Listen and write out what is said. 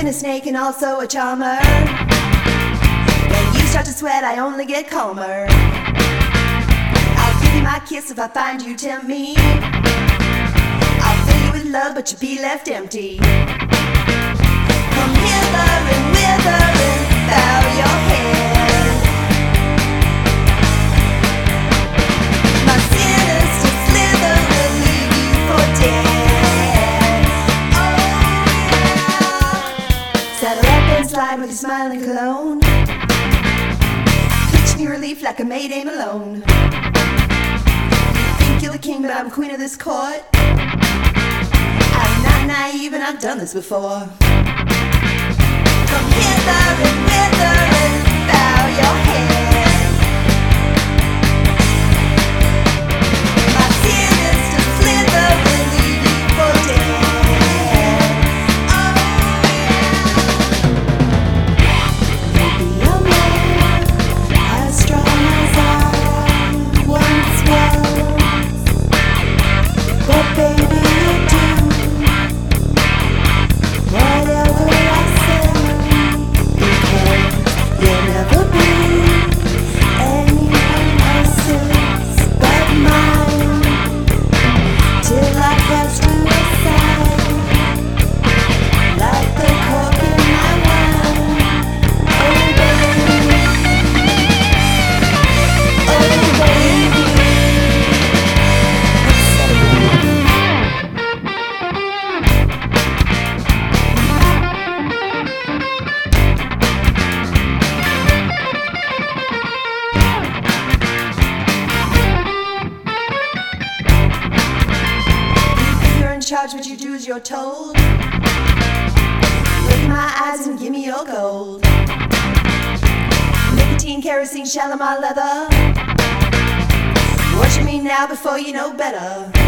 poison, a snake, and also a charmer. When you start to sweat, I only get calmer. I'll give you my kiss if I find you tempt me. I'll fill you with love, but you'll be left empty. Come hither and wither and bow your head. My sinister slither will leave you for dead. Oh yeah. Saddle up and slide with your smiling cologne. Pitch me relief like a Mayday Malone. You think you're the king, but I'm queen of this court. I'm not naive and I've done this before. Come hither and wither and bow your head. My sinister slither will leave you for dead. Oh yeah. Maybe I'm not as strong as I once was, but baby you do. Whatever I say, because you'll never be anyone else's but mine. Till I cast you aside, like the cork in my wine. Oh baby, oh baby. Charge what you do as you're told. Look in my eyes and give me your gold. Nicotine, kerosene, shell of my leather. Watching me now before you know better.